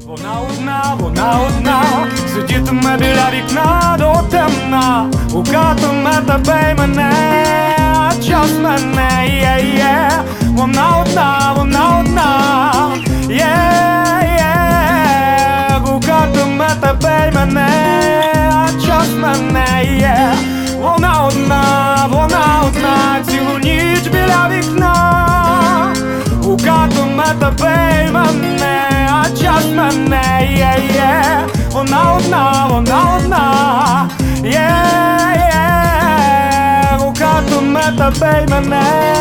Вона одна, сидітиме біля вікна до темна, гукатиме тебе й мене, а час мене, Вона одна, гукатиме тебе й мене, а час мене, Вона одна, цілу ніч біля вікна, гукатиме тебе й мене, а час мене, Вона одна, гукатиме тебе й мене.